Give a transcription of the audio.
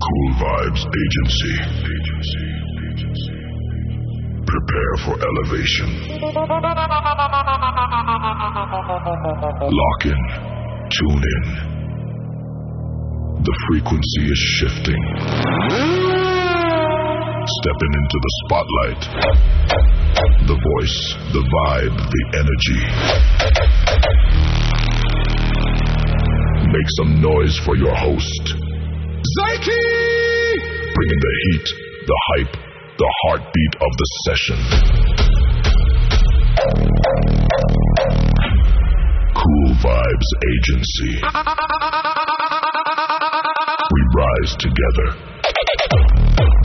Cool Vibes Agency. Prepare for elevation. Lock in. Tune in. The frequency is shifting. Stepping into the spotlight. The voice, the vibe, the energy. Make some noise for your host, Zyke! Bringing the heat, the hype, the heartbeat of the session. Cool Vibes Agency. We rise together.